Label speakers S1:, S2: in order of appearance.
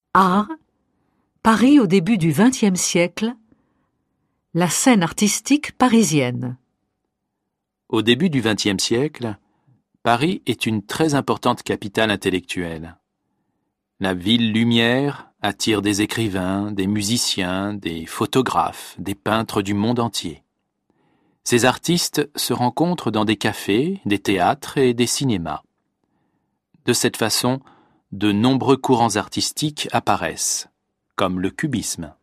S1: Art, Paris au début du XXe siècle, la scène artistique parisienne.
S2: Au début du XXe siècle, Paris est une très importante capitale intellectuelle. La ville lumière attire des écrivains, des musiciens, des photographes, des peintres du monde entier. Ces artistes se rencontrent dans des cafés, des théâtres et des cinémas. De cette façon, de nombreux courants artistiques apparaissent, comme le cubisme.